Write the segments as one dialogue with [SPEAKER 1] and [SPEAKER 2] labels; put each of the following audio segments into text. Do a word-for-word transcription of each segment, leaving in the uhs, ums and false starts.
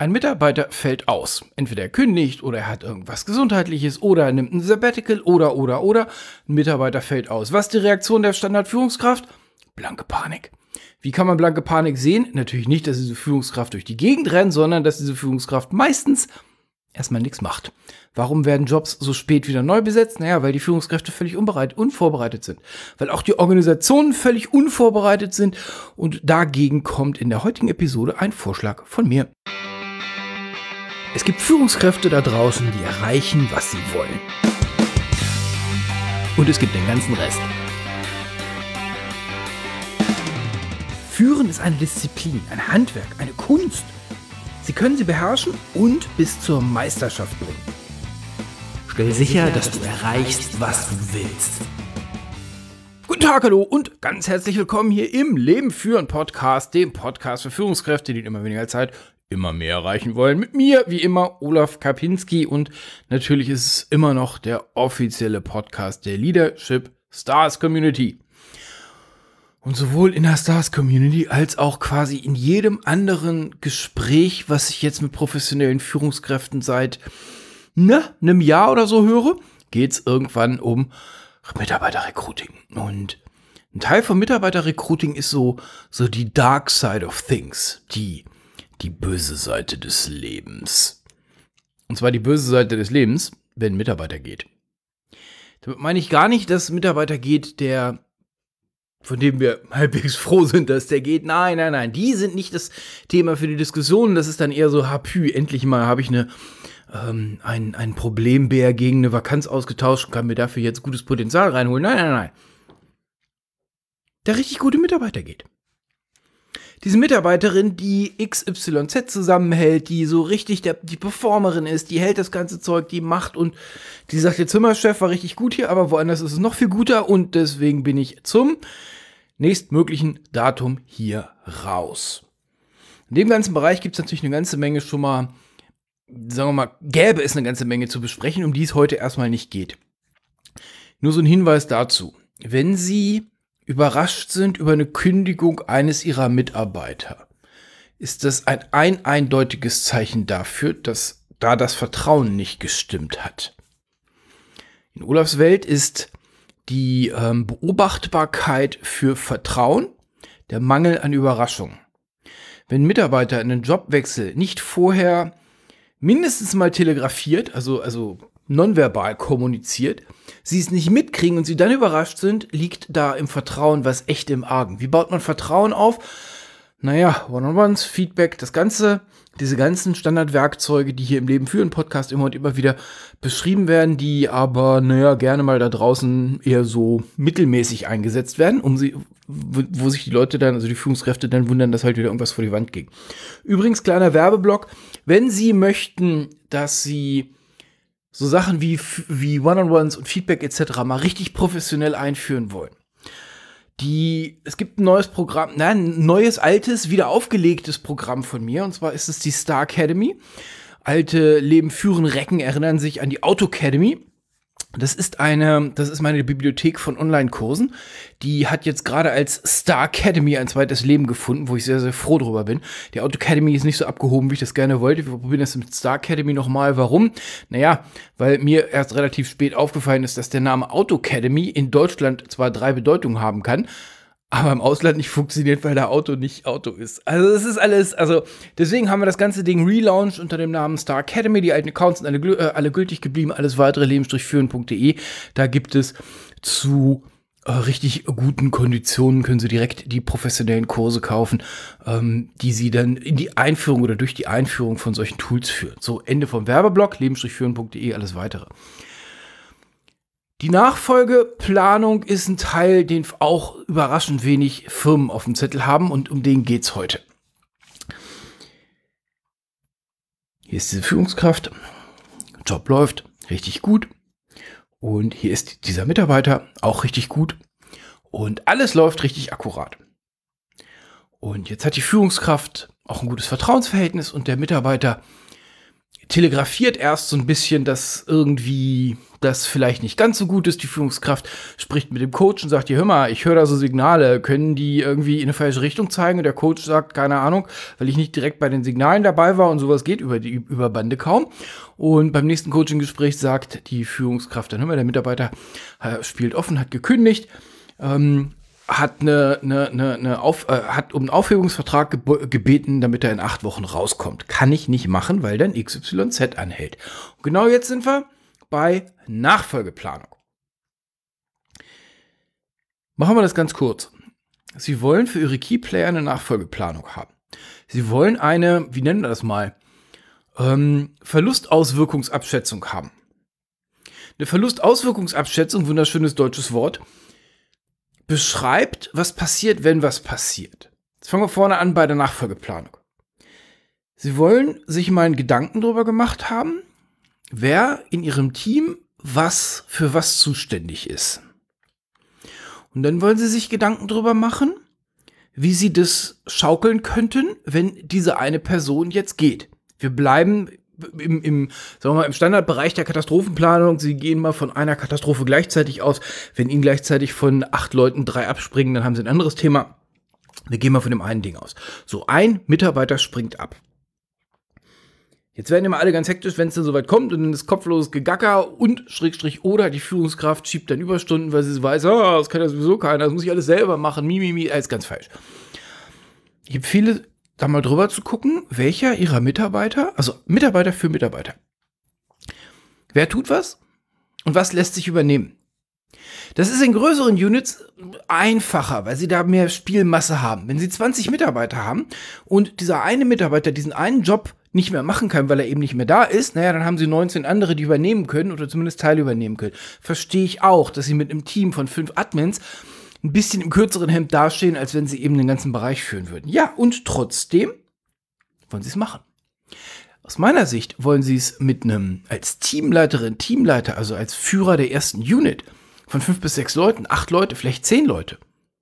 [SPEAKER 1] Ein Mitarbeiter fällt aus. Entweder er kündigt oder er hat irgendwas Gesundheitliches oder er nimmt ein Sabbatical oder, oder, oder. Ein Mitarbeiter fällt aus. Was ist die Reaktion der Standardführungskraft? Blanke Panik. Wie kann man blanke Panik sehen? Natürlich nicht, dass diese Führungskraft durch die Gegend rennt, sondern dass diese Führungskraft meistens erstmal nichts macht. Warum werden Jobs so spät wieder neu besetzt? Naja, weil die Führungskräfte völlig unbereit, unvorbereitet sind. Weil auch die Organisationen völlig unvorbereitet sind. Und dagegen kommt in der heutigen Episode ein Vorschlag von mir. Es gibt Führungskräfte da draußen, die erreichen, was sie wollen. Und es gibt den ganzen Rest. Führen ist eine Disziplin, ein Handwerk, eine Kunst. Sie können sie beherrschen und bis zur Meisterschaft bringen. Stell sicher, dass du erreichst, was du willst. Guten Tag, hallo und ganz herzlich willkommen hier im Leben führen Podcast, dem Podcast für Führungskräfte, die in immer weniger Zeit immer mehr erreichen wollen. Mit mir, wie immer, Olaf Karpinski, und natürlich ist es immer noch der offizielle Podcast der Leadership Stars Community. Und sowohl in der Stars Community als auch quasi in jedem anderen Gespräch, was ich jetzt mit professionellen Führungskräften seit ne, einem Jahr oder so höre, geht es irgendwann um Mitarbeiterrecruiting. Und ein Teil von Mitarbeiterrecruiting ist so, so die Dark Side of Things, die die böse Seite des Lebens. Und zwar die böse Seite des Lebens, wenn ein Mitarbeiter geht. Damit meine ich gar nicht, dass ein Mitarbeiter geht, der, von dem wir halbwegs froh sind, dass der geht. Nein, nein, nein, die sind nicht das Thema für die Diskussion. Das ist dann eher so, hapü, endlich mal habe ich eine, ähm, ein, ein Problembär gegen eine Vakanz ausgetauscht und kann mir dafür jetzt gutes Potenzial reinholen. Nein, nein, nein. Der richtig gute Mitarbeiter geht. Diese Mitarbeiterin, die X Y Z zusammenhält, die so richtig der, die Performerin ist, die hält das ganze Zeug, die macht und die sagt, der Zimmerchef war richtig gut hier, aber woanders ist es noch viel guter und deswegen bin ich zum nächstmöglichen Datum hier raus. In dem ganzen Bereich gibt es natürlich eine ganze Menge schon mal, sagen wir mal, gäbe es eine ganze Menge zu besprechen, um die es heute erstmal nicht geht. Nur so ein Hinweis dazu. Wenn Sie überrascht sind über eine Kündigung eines ihrer Mitarbeiter, ist das ein, ein eindeutiges Zeichen dafür, dass da das Vertrauen nicht gestimmt hat. In Olafs Welt ist die ähm, Beobachtbarkeit für Vertrauen der Mangel an Überraschung. Wenn ein Mitarbeiter einen Jobwechsel nicht vorher mindestens mal telegrafiert, also, also nonverbal kommuniziert, sie es nicht mitkriegen und sie dann überrascht sind, liegt da im Vertrauen was echt im Argen. Wie baut man Vertrauen auf? Naja, One-on-Ones, Feedback, das Ganze, diese ganzen Standardwerkzeuge, die hier im Leben führen Podcast immer und immer wieder beschrieben werden, die aber, naja, gerne mal da draußen eher so mittelmäßig eingesetzt werden, um sie, wo sich die Leute dann, also die Führungskräfte dann wundern, dass halt wieder irgendwas vor die Wand ging. Übrigens, kleiner Werbeblock, wenn Sie möchten, dass Sie so Sachen wie, wie One-on-Ones und Feedback et cetera mal richtig professionell einführen wollen. Die, es gibt ein neues Programm, nein, ein neues, altes, wieder aufgelegtes Programm von mir, und zwar ist es die Star Academy. Alte Leben führen Recken erinnern sich an die Auto Academy. Das ist eine, das ist meine Bibliothek von Online-Kursen. Die hat jetzt gerade als Star Academy ein zweites Leben gefunden, wo ich sehr, sehr froh drüber bin. Die Auto Academy ist nicht so abgehoben, wie ich das gerne wollte. Wir probieren das mit Star Academy nochmal. Warum? Naja, weil mir erst relativ spät aufgefallen ist, dass der Name Auto Academy in Deutschland zwar drei Bedeutungen haben kann, aber im Ausland nicht funktioniert, weil der Auto nicht Auto ist. Also das ist alles, also deswegen haben wir das ganze Ding relaunched unter dem Namen Star Academy. Die alten Accounts sind alle, äh, alle gültig geblieben. Alles weitere leben führen punkt de. Da gibt es zu äh, richtig guten Konditionen, können Sie direkt die professionellen Kurse kaufen, ähm, die Sie dann in die Einführung oder durch die Einführung von solchen Tools führen. So, Ende vom Werbeblock, leben führen punkt de, alles weitere. Die Nachfolgeplanung ist ein Teil, den auch überraschend wenig Firmen auf dem Zettel haben, und um den geht's heute. Hier ist diese Führungskraft, Job läuft richtig gut, und hier ist dieser Mitarbeiter auch richtig gut, und alles läuft richtig akkurat. Und jetzt hat die Führungskraft auch ein gutes Vertrauensverhältnis, und der Mitarbeiter telegrafiert erst so ein bisschen, dass irgendwie das vielleicht nicht ganz so gut ist. Die Führungskraft spricht mit dem Coach und sagt, hier, hör mal, ich höre da so Signale, können die irgendwie in eine falsche Richtung zeigen? Und der Coach sagt, keine Ahnung, weil ich nicht direkt bei den Signalen dabei war und sowas geht über die über Bande kaum. Und beim nächsten Coaching-Gespräch sagt die Führungskraft, dann hör mal, der Mitarbeiter spielt offen, hat gekündigt, ähm, hat eine, eine, eine, eine Auf, äh, hat um einen Aufhebungsvertrag geb- gebeten, damit er in acht Wochen rauskommt. Kann ich nicht machen, weil dann X Y Z anhält. Und genau jetzt sind wir bei Nachfolgeplanung. Machen wir das ganz kurz. Sie wollen für Ihre Keyplayer eine Nachfolgeplanung haben. Sie wollen eine, wie nennen wir das mal, ähm, Verlustauswirkungsabschätzung haben. Eine Verlustauswirkungsabschätzung, wunderschönes deutsches Wort, beschreibt, was passiert, wenn was passiert. Jetzt fangen wir vorne an bei der Nachfolgeplanung. Sie wollen sich mal einen Gedanken darüber gemacht haben, wer in Ihrem Team was für was zuständig ist. Und dann wollen Sie sich Gedanken darüber machen, wie Sie das schaukeln könnten, wenn diese eine Person jetzt geht. Wir bleiben im, im, sagen wir mal, im Standardbereich der Katastrophenplanung. Sie gehen mal von einer Katastrophe gleichzeitig aus. Wenn Ihnen gleichzeitig von acht Leuten drei abspringen, dann haben Sie ein anderes Thema. Wir gehen mal von dem einen Ding aus. So, ein Mitarbeiter springt ab. Jetzt werden immer alle ganz hektisch, wenn es dann soweit kommt und dann ist kopfloses Gegacker und Schrägstrich oder die Führungskraft schiebt dann Überstunden, weil sie weiß, ah, das kann ja sowieso keiner, das muss ich alles selber machen, mi, mi, mi, alles ganz falsch. Ich empfehle, da mal drüber zu gucken, welcher ihrer Mitarbeiter, also Mitarbeiter für Mitarbeiter, wer tut was und was lässt sich übernehmen. Das ist in größeren Units einfacher, weil sie da mehr Spielmasse haben. Wenn sie zwanzig Mitarbeiter haben und dieser eine Mitarbeiter diesen einen Job nicht mehr machen kann, weil er eben nicht mehr da ist, naja, dann haben sie neunzehn andere, die übernehmen können oder zumindest Teile übernehmen können. Verstehe ich auch, dass sie mit einem Team von fünf Admins ein bisschen im kürzeren Hemd dastehen, als wenn sie eben den ganzen Bereich führen würden. Ja, und trotzdem wollen sie es machen. Aus meiner Sicht wollen sie es mit einem, als Teamleiterin, Teamleiter, also als Führer der ersten Unit von fünf bis sechs Leuten, acht Leute, vielleicht zehn Leute,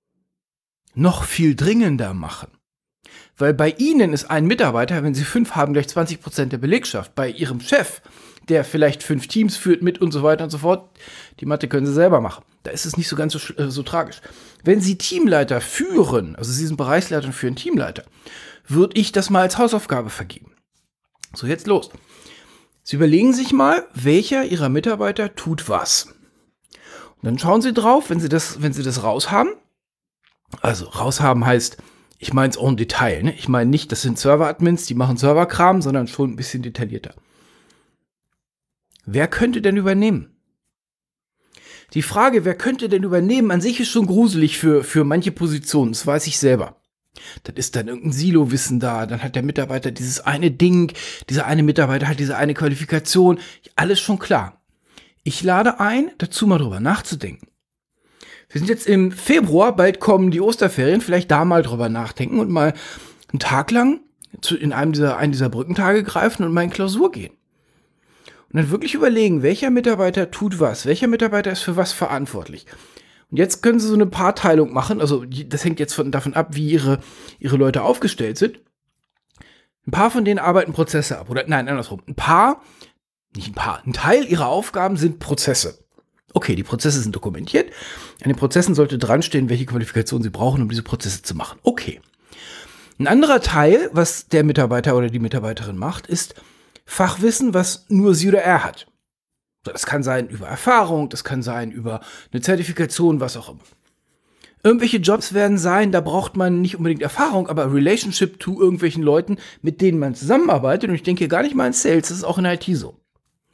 [SPEAKER 1] noch viel dringender machen. Weil bei Ihnen ist ein Mitarbeiter, wenn Sie fünf haben, gleich zwanzig Prozent der Belegschaft. Bei Ihrem Chef, der vielleicht fünf Teams führt mit und so weiter und so fort, die Mathe können Sie selber machen. Da ist es nicht so ganz so, äh, so tragisch. Wenn Sie Teamleiter führen, also Sie sind Bereichsleiter und führen Teamleiter, würde ich das mal als Hausaufgabe vergeben. So, jetzt los. Sie überlegen sich mal, welcher Ihrer Mitarbeiter tut was. Und dann schauen Sie drauf, wenn Sie das, wenn Sie das raushaben. Also raushaben heißt, ich meine es auch im Detail. Ne? Ich meine nicht, das sind Server-Admins, die machen Serverkram, sondern schon ein bisschen detaillierter. Wer könnte denn übernehmen? Die Frage, wer könnte denn übernehmen, an sich ist schon gruselig für, für manche Positionen. Das weiß ich selber. Dann ist dann irgendein Silo-Wissen da. Dann hat der Mitarbeiter dieses eine Ding. Dieser eine Mitarbeiter hat diese eine Qualifikation. Alles schon klar. Ich lade ein, dazu mal drüber nachzudenken. Wir sind jetzt im Februar, bald kommen die Osterferien, vielleicht da mal drüber nachdenken und mal einen Tag lang zu, in einem dieser, einen dieser Brückentage greifen und mal in Klausur gehen. Und dann wirklich überlegen, welcher Mitarbeiter tut was, welcher Mitarbeiter ist für was verantwortlich. Und jetzt können Sie so eine Paarteilung machen, also das hängt jetzt von, davon ab, wie Ihre, Ihre Leute aufgestellt sind. Ein paar von denen arbeiten Prozesse ab, oder nein, andersrum. Ein paar, nicht ein paar, ein Teil ihrer Aufgaben sind Prozesse. Okay, die Prozesse sind dokumentiert. An den Prozessen sollte dranstehen, welche Qualifikation Sie brauchen, um diese Prozesse zu machen. Okay. Ein anderer Teil, was der Mitarbeiter oder die Mitarbeiterin macht, ist Fachwissen, was nur sie oder er hat. Das kann sein über Erfahrung, das kann sein über eine Zertifikation, was auch immer. Irgendwelche Jobs werden sein, da braucht man nicht unbedingt Erfahrung, aber Relationship to irgendwelchen Leuten, mit denen man zusammenarbeitet. Und ich denke gar nicht mal in Sales, das ist auch in I T so.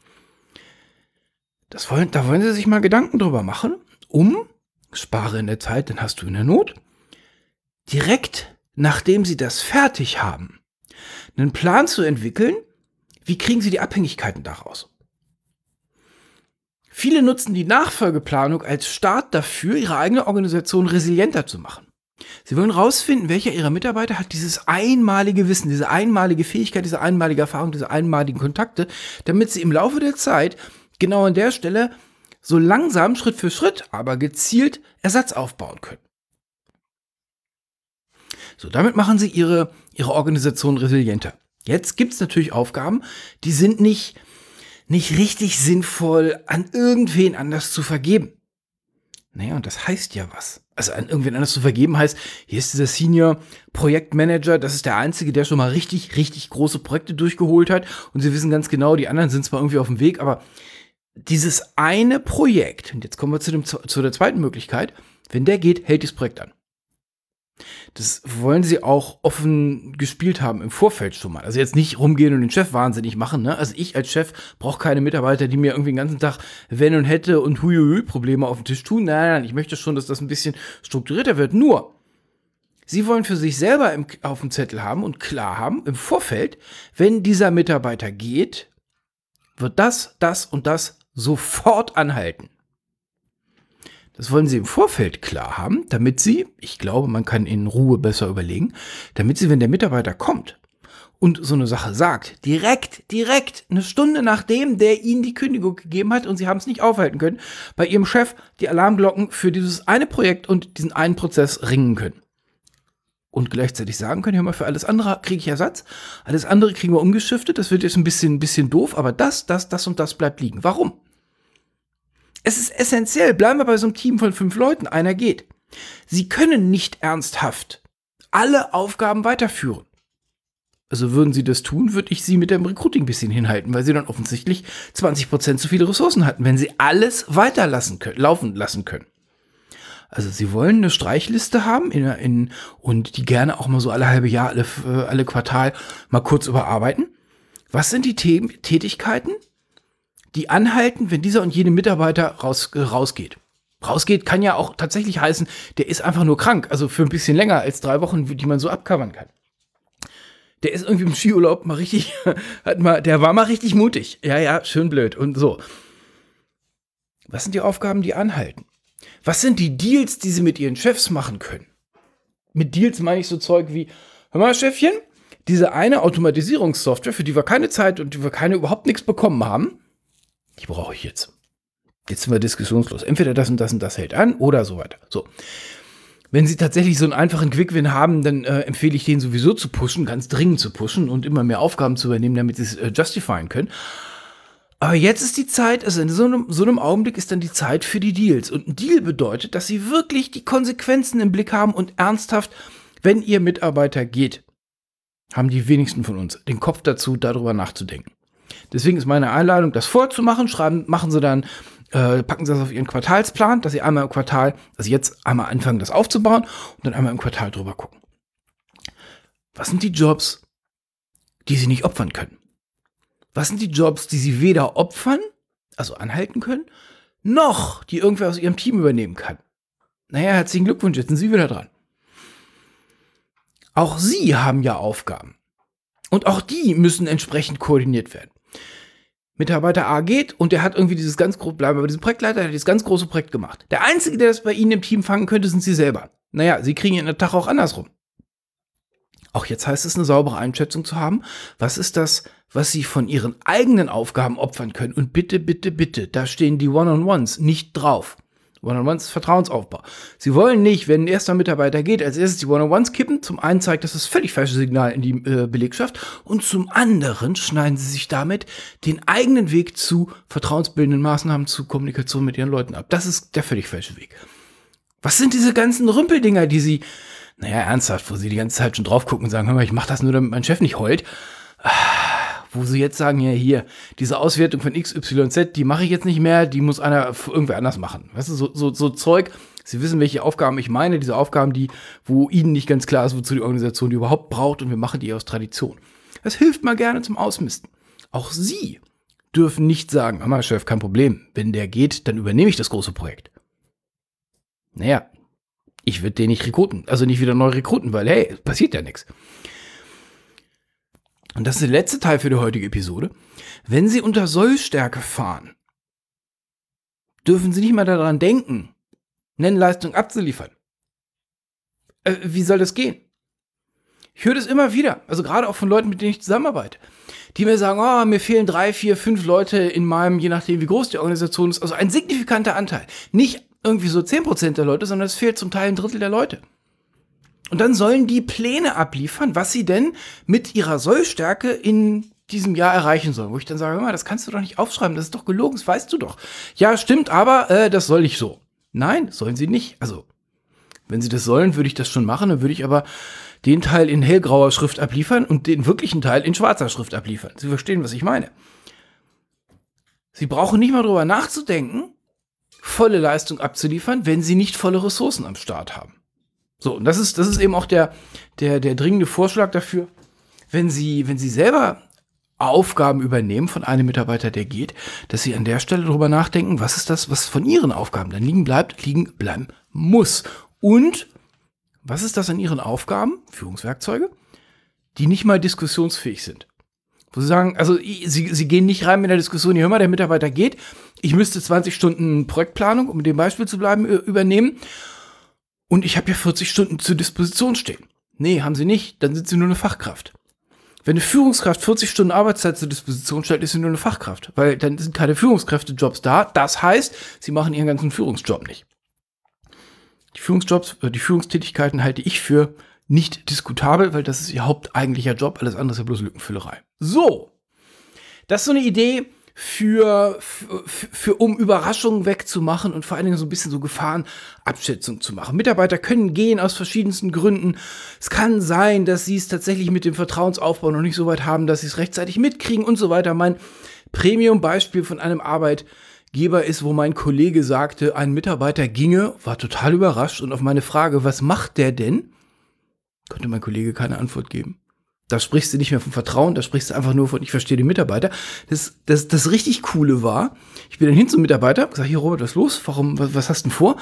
[SPEAKER 1] Das wollen, da wollen Sie sich mal Gedanken drüber machen, um, spare in der Zeit, dann hast du in der Not, direkt nachdem Sie das fertig haben, einen Plan zu entwickeln, wie kriegen Sie die Abhängigkeiten daraus. Viele nutzen die Nachfolgeplanung als Start dafür, ihre eigene Organisation resilienter zu machen. Sie wollen rausfinden, welcher ihrer Mitarbeiter hat dieses einmalige Wissen, diese einmalige Fähigkeit, diese einmalige Erfahrung, diese einmaligen Kontakte, damit sie im Laufe der Zeit genau an der Stelle so langsam, Schritt für Schritt, aber gezielt Ersatz aufbauen können. So, damit machen Sie Ihre, Ihre Organisation resilienter. Jetzt gibt es natürlich Aufgaben, die sind nicht, nicht richtig sinnvoll an irgendwen anders zu vergeben. Naja, und das heißt ja was. Also an irgendwen anders zu vergeben heißt, hier ist dieser Senior Projektmanager, das ist der Einzige, der schon mal richtig, richtig große Projekte durchgeholt hat. Und Sie wissen ganz genau, die anderen sind zwar irgendwie auf dem Weg, aber dieses eine Projekt, und jetzt kommen wir zu, dem, zu der zweiten Möglichkeit, wenn der geht, hält das Projekt an. Das wollen sie auch offen gespielt haben im Vorfeld schon mal. Also jetzt nicht rumgehen und den Chef wahnsinnig machen. Ne? Also ich als Chef brauche keine Mitarbeiter, die mir irgendwie den ganzen Tag wenn und hätte und huiuiui Probleme auf den Tisch tun. Nein, nein, ich möchte schon, dass das ein bisschen strukturierter wird. Nur, sie wollen für sich selber im, auf dem Zettel haben und klar haben im Vorfeld, wenn dieser Mitarbeiter geht, wird das, das und das sofort anhalten. Das wollen sie im Vorfeld klar haben, damit sie, ich glaube, man kann in Ruhe besser überlegen, damit sie, wenn der Mitarbeiter kommt und so eine Sache sagt, direkt, direkt, eine Stunde nachdem der ihnen die Kündigung gegeben hat und sie haben es nicht aufhalten können, bei ihrem Chef die Alarmglocken für dieses eine Projekt und diesen einen Prozess ringen können. Und gleichzeitig sagen können, hör mal, für alles andere kriege ich Ersatz, alles andere kriegen wir umgeschiftet, das wird jetzt ein bisschen, ein bisschen doof, aber das, das, das und das bleibt liegen. Warum? Es ist essentiell, bleiben wir bei so einem Team von fünf Leuten, einer geht. Sie können nicht ernsthaft alle Aufgaben weiterführen. Also würden sie das tun, würde ich sie mit dem Recruiting ein bisschen hinhalten, weil sie dann offensichtlich zwanzig Prozent zu viele Ressourcen hatten, wenn sie alles weiterlassen können, laufen lassen können. Also sie wollen eine Streichliste haben in, in, und die gerne auch mal so alle halbe Jahr, alle, alle Quartal mal kurz überarbeiten. Was sind die Themen, Tätigkeiten, die anhalten, wenn dieser und jene Mitarbeiter raus, äh, rausgeht? Rausgeht kann ja auch tatsächlich heißen, der ist einfach nur krank, also für ein bisschen länger als drei Wochen, die man so abcovern kann. Der ist irgendwie im Skiurlaub mal richtig, hat mal, der war mal richtig mutig. Ja, ja, schön blöd und so. Was sind die Aufgaben, die anhalten? Was sind die Deals, die sie mit ihren Chefs machen können? Mit Deals meine ich so Zeug wie, hör mal, Chefchen, diese eine Automatisierungssoftware, für die wir keine Zeit und die wir keine überhaupt nichts bekommen haben, die brauche ich jetzt. Jetzt sind wir diskussionslos. Entweder das und das und das hält an oder so weiter. So. Wenn Sie tatsächlich so einen einfachen Quick-Win haben, dann äh, empfehle ich denen sowieso zu pushen, ganz dringend zu pushen und immer mehr Aufgaben zu übernehmen, damit sie es äh, justifieren können. Aber jetzt ist die Zeit, also in so einem, so einem Augenblick ist dann die Zeit für die Deals. Und ein Deal bedeutet, dass Sie wirklich die Konsequenzen im Blick haben und ernsthaft, wenn Ihr Mitarbeiter geht, haben die wenigsten von uns den Kopf dazu, darüber nachzudenken. Deswegen ist meine Einladung, das vorzumachen. Schreiben, machen Sie dann, äh, packen Sie das auf Ihren Quartalsplan, dass Sie einmal im Quartal, also jetzt einmal anfangen, das aufzubauen und dann einmal im Quartal drüber gucken. Was sind die Jobs, die Sie nicht opfern können? Was sind die Jobs, die Sie weder opfern, also anhalten können, noch die irgendwer aus Ihrem Team übernehmen kann? Naja, herzlichen Glückwunsch, jetzt sind Sie wieder dran. Auch Sie haben ja Aufgaben. Und auch die müssen entsprechend koordiniert werden. Mitarbeiter A geht und der hat irgendwie dieses ganz große, bleiben wir bei diesem Projektleiter, der hat dieses ganz große Projekt gemacht. Der Einzige, der das bei Ihnen im Team fangen könnte, sind Sie selber. Naja, Sie kriegen Ihren Tag auch andersrum. Auch jetzt heißt es, eine saubere Einschätzung zu haben. Was ist das, was Sie von Ihren eigenen Aufgaben opfern können? Und bitte, bitte, bitte, da stehen die One-on-Ones nicht drauf. One-on-Ones ist Vertrauensaufbau. Sie wollen nicht, wenn ein erster Mitarbeiter geht, als erstes die One-on-Ones kippen. Zum einen zeigt das das völlig falsche Signal in die äh, Belegschaft. Und zum anderen schneiden Sie sich damit den eigenen Weg zu vertrauensbildenden Maßnahmen, zu Kommunikation mit Ihren Leuten ab. Das ist der völlig falsche Weg. Was sind diese ganzen Rümpeldinger, die Sie, naja, ernsthaft, wo Sie die ganze Zeit schon drauf gucken und sagen, hör mal, ich mach das nur, damit mein Chef nicht heult. Wo Sie jetzt sagen, ja, hier, diese Auswertung von X Y Z, die mache ich jetzt nicht mehr, die muss einer irgendwer anders machen. Weißt du, so, so, so Zeug, Sie wissen, welche Aufgaben ich meine, diese Aufgaben, die, wo Ihnen nicht ganz klar ist, wozu die Organisation die überhaupt braucht und wir machen die aus Tradition. Das hilft mal gerne zum Ausmisten. Auch Sie dürfen nicht sagen, hör mal, Chef, kein Problem, wenn der geht, dann übernehme ich das große Projekt. Naja, ich würde den nicht rekruten, also nicht wieder neu rekruten, weil, hey, passiert ja nichts. Und das ist der letzte Teil für die heutige Episode. Wenn Sie unter Sollstärke fahren, dürfen Sie nicht mal daran denken, Nennleistung abzuliefern. Äh, wie soll das gehen? Ich höre das immer wieder, also gerade auch von Leuten, mit denen ich zusammenarbeite, die mir sagen, oh, mir fehlen drei, vier, fünf Leute in meinem, je nachdem wie groß die Organisation ist, also ein signifikanter Anteil. Nicht irgendwie so zehn Prozent der Leute, sondern es fehlt zum Teil ein Drittel der Leute. Und dann sollen die Pläne abliefern, was sie denn mit ihrer Sollstärke in diesem Jahr erreichen sollen. Wo ich dann sage, hör mal, das kannst du doch nicht aufschreiben, das ist doch gelogen, das weißt du doch. Ja, stimmt, aber äh, das soll ich so. Nein, sollen sie nicht. Also, wenn sie das sollen, würde ich das schon machen, dann würde ich aber den Teil in hellgrauer Schrift abliefern und den wirklichen Teil in schwarzer Schrift abliefern. Sie verstehen, was ich meine. Sie brauchen nicht mal drüber nachzudenken, volle Leistung abzuliefern, wenn sie nicht volle Ressourcen am Start haben. So, und das ist, das ist eben auch der, der, der dringende Vorschlag dafür, wenn Sie, wenn Sie selber Aufgaben übernehmen von einem Mitarbeiter, der geht, dass Sie an der Stelle drüber nachdenken, was ist das, was von Ihren Aufgaben dann liegen bleibt, liegen bleiben muss. Und was ist das an Ihren Aufgaben, Führungswerkzeuge, die nicht mal diskussionsfähig sind? Wo Sie sagen, also Sie, Sie gehen nicht rein mit der Diskussion, hör mal, der Mitarbeiter geht, ich müsste zwanzig Stunden Projektplanung, um mit dem Beispiel zu bleiben, übernehmen. Und ich habe ja vierzig Stunden zur Disposition stehen. Nee, haben Sie nicht, dann sind Sie nur eine Fachkraft. Wenn eine Führungskraft vierzig Stunden Arbeitszeit zur Disposition stellt, ist sie nur eine Fachkraft. Weil dann sind keine Führungskräftejobs da. Das heißt, Sie machen Ihren ganzen Führungsjob nicht. Die Führungsjobs, die Führungstätigkeiten halte ich für nicht diskutabel, weil das ist Ihr haupteigentlicher Job. Alles andere ist ja bloß Lückenfüllerei. So, das ist so eine Idee, Für, für, für, um Überraschungen wegzumachen und vor allen Dingen so ein bisschen so Gefahrenabschätzung zu machen. Mitarbeiter können gehen aus verschiedensten Gründen. Es kann sein, dass sie es tatsächlich mit dem Vertrauensaufbau noch nicht so weit haben, dass sie es rechtzeitig mitkriegen und so weiter. Mein Premium-Beispiel von einem Arbeitgeber ist, wo mein Kollege sagte, ein Mitarbeiter ginge, war total überrascht und auf meine Frage, was macht der denn, konnte mein Kollege keine Antwort geben. Da sprichst du nicht mehr von Vertrauen, da sprichst du einfach nur von, ich verstehe den Mitarbeiter. Das, das, das richtig Coole war, ich bin dann hin zum Mitarbeiter, hab gesagt, hier Robert, was ist los? Warum, was, was hast du denn vor?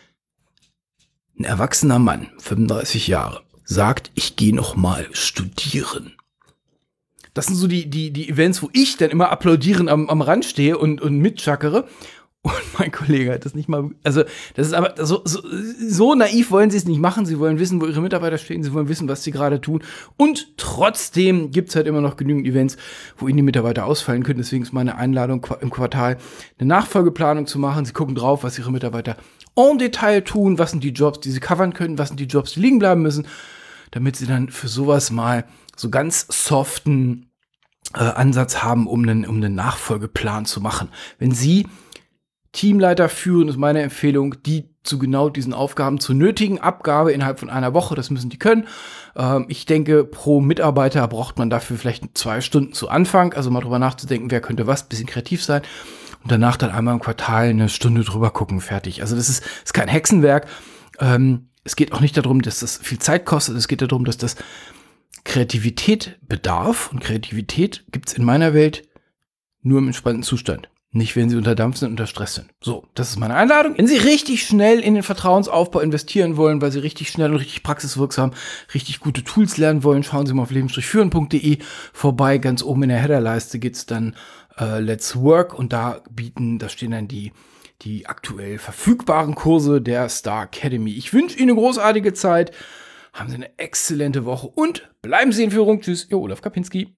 [SPEAKER 1] Ein erwachsener Mann, fünfunddreißig Jahre, sagt, ich gehe noch mal studieren. Das sind so die, die, die Events, wo ich dann immer applaudierend am, am Rand stehe und, und mitschackere. Und mein Kollege hat das nicht mal, also das ist aber so, so, so naiv wollen sie es nicht machen. Sie wollen wissen, wo ihre Mitarbeiter stehen, sie wollen wissen, was sie gerade tun. Und trotzdem gibt es halt immer noch genügend Events, wo ihnen die Mitarbeiter ausfallen können. Deswegen ist meine Einladung im Quartal, eine Nachfolgeplanung zu machen. Sie gucken drauf, was ihre Mitarbeiter en Detail tun, was sind die Jobs, die sie covern können, was sind die Jobs, die liegen bleiben müssen, damit sie dann für sowas mal so ganz soften äh, Ansatz haben, um einen, um einen Nachfolgeplan zu machen. Wenn Sie Teamleiter führen, ist meine Empfehlung, die zu genau diesen Aufgaben zur nötigen Abgabe innerhalb von einer Woche, das müssen die können. Ähm, ich denke, pro Mitarbeiter braucht man dafür vielleicht zwei Stunden zu Anfang, also mal drüber nachzudenken, wer könnte was, bisschen kreativ sein. Und danach dann einmal im Quartal eine Stunde drüber gucken, fertig. Also das ist, ist kein Hexenwerk. Ähm, es geht auch nicht darum, dass das viel Zeit kostet, es geht darum, dass das Kreativität bedarf. Und Kreativität gibt's in meiner Welt nur im entspannten Zustand. Nicht, wenn sie unter Dampf sind, unter Stress sind. So, das ist meine Einladung. Wenn Sie richtig schnell in den Vertrauensaufbau investieren wollen, weil Sie richtig schnell und richtig praxiswirksam richtig gute Tools lernen wollen, schauen Sie mal auf leben führen punkt de vorbei. Ganz oben in der Headerleiste geht's dann äh, Let's Work und da bieten, da stehen dann die, die aktuell verfügbaren Kurse der Star Academy. Ich wünsche Ihnen eine großartige Zeit. Haben Sie eine exzellente Woche und bleiben Sie in Führung. Tschüss, Ihr Olaf Kapinski.